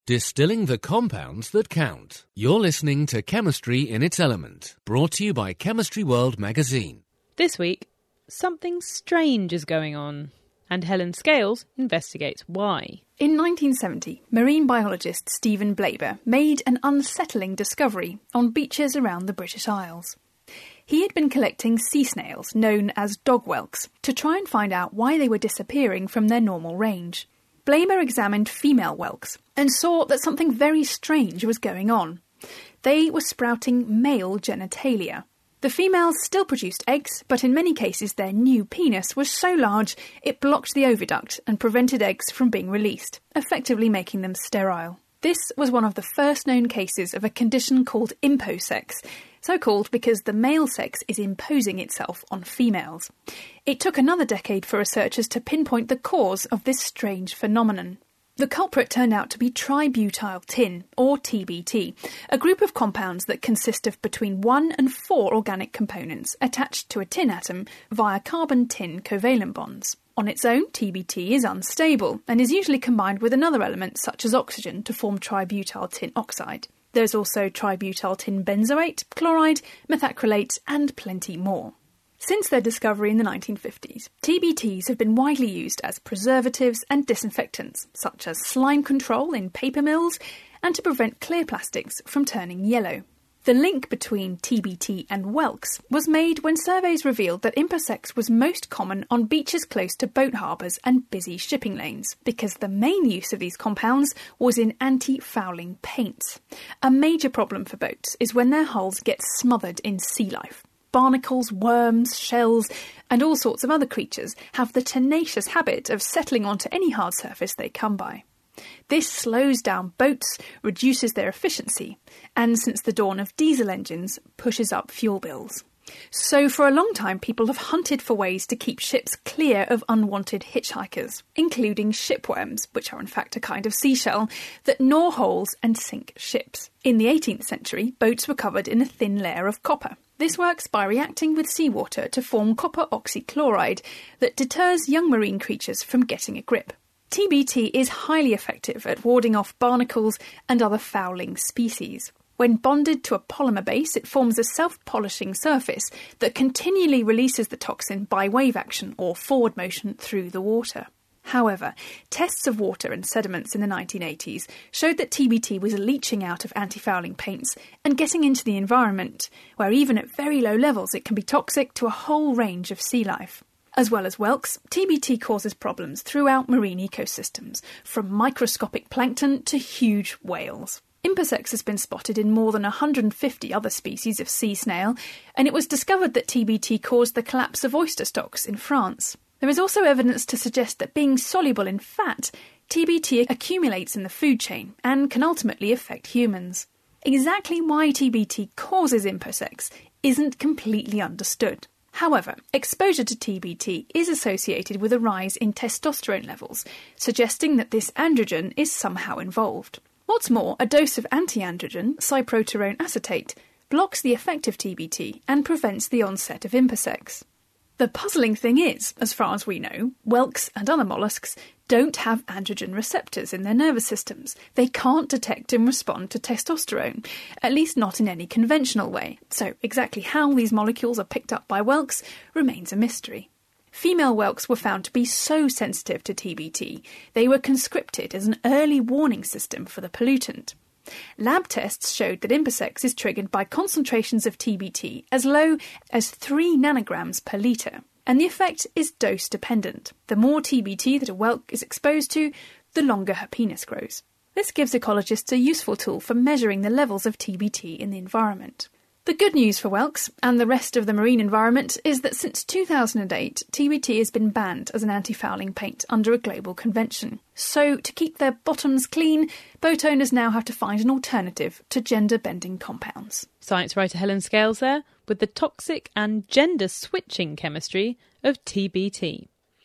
Distilling the compounds that count. You're listening to Chemistry in its Element, brought to you by Chemistry World magazine. This week, something strange is going on, and Helen Scales investigates why. In 1970, marine biologist Stephen Blaber made an unsettling discovery on beaches around the British Isles. He had been collecting sea snails, known as dog whelks, to try and find out why they were disappearing from their normal range. Blaber examined female whelks and saw that something very strange was going on. They were sprouting male genitalia. The females still produced eggs, but in many cases their new penis was so large it blocked the oviduct and prevented eggs from being released, effectively making them sterile. This was one of the first known cases of a condition called imposex, so called because the male sex is imposing itself on females. It took another decade for researchers to pinpoint the cause of this strange phenomenon. The culprit turned out to be tributyl tin, or TBT, a group of compounds that consist of between 1 and 4 organic components attached to a tin atom via carbon-tin covalent bonds. On its own, TBT is unstable and is usually combined with another element such as oxygen to form tributyl tin oxide. There's also tributyl tin benzoate, chloride, methacrylate, and plenty more. Since their discovery in the 1950s, TBTs have been widely used as preservatives and disinfectants, such as slime control in paper mills and to prevent clear plastics from turning yellow. The link between TBT and whelks was made when surveys revealed that imposex was most common on beaches close to boat harbours and busy shipping lanes, because the main use of these compounds was in anti-fouling paints. A major problem for boats is when their hulls get smothered in sea life. Barnacles, worms, shells, and all sorts of other creatures have the tenacious habit of settling onto any hard surface they come by. This slows down boats, reduces their efficiency, and since the dawn of diesel engines, pushes up fuel bills. So for a long time, people have hunted for ways to keep ships clear of unwanted hitchhikers, including shipworms, which are in fact a kind of seashell that gnaw holes and sink ships. In the 18th century, boats were covered in a thin layer of copper. This works by reacting with seawater to form copper oxychloride that deters young marine creatures from getting a grip. TBT is highly effective at warding off barnacles and other fouling species. When bonded to a polymer base, it forms a self-polishing surface that continually releases the toxin by wave action or forward motion through the water. However, tests of water and sediments in the 1980s showed that TBT was leaching out of anti-fouling paints and getting into the environment, where even at very low levels it can be toxic to a whole range of sea life. As well as whelks, TBT causes problems throughout marine ecosystems, from microscopic plankton to huge whales. Imposex has been spotted in more than 150 other species of sea snail, and it was discovered that TBT caused the collapse of oyster stocks in France. There is also evidence to suggest that being soluble in fat, TBT accumulates in the food chain and can ultimately affect humans. Exactly why TBT causes imposex isn't completely understood. However, exposure to TBT is associated with a rise in testosterone levels, suggesting that this androgen is somehow involved. What's more, a dose of anti-androgen, cyproterone acetate, blocks the effect of TBT and prevents the onset of imposex. The puzzling thing is, as far as we know, whelks and other molluscs don't have androgen receptors in their nervous systems. They can't detect and respond to testosterone, at least not in any conventional way. So exactly how these molecules are picked up by whelks remains a mystery. Female whelks were found to be so sensitive to TBT, they were conscripted as an early warning system for the pollutant. Lab tests showed that imposex is triggered by concentrations of TBT as low as 3 nanograms per litre, and the effect is dose-dependent. The more TBT that a whelk is exposed to, the longer her penis grows. This gives ecologists a useful tool for measuring the levels of TBT in the environment. The good news for whelks and the rest of the marine environment is that since 2008, TBT has been banned as an anti-fouling paint under a global convention. So, to keep their bottoms clean, boat owners now have to find an alternative to gender-bending compounds. Science writer Helen Scales there, with the toxic and gender-switching chemistry of TBT.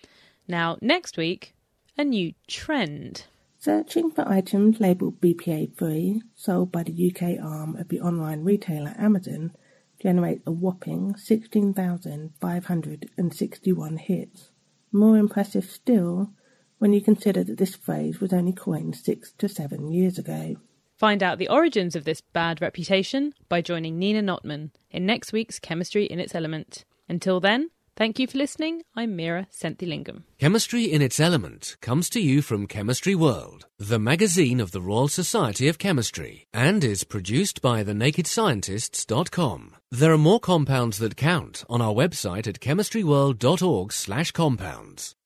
Now, next week, a new trend. Searching for items labelled BPA-free, sold by the UK arm of the online retailer Amazon, generate a whopping 16,561 hits. More impressive still, when you consider that this phrase was only coined 6 to 7 years ago. Find out the origins of this bad reputation by joining Nina Notman in next week's Chemistry in Its Element. Until then, thank you for listening. I'm Mira Senthilingam. Chemistry in Its Element comes to you from Chemistry World, the magazine of the Royal Society of Chemistry, and is produced by thenakedscientists.com. There are more compounds that count on our website at chemistryworld.org/compounds.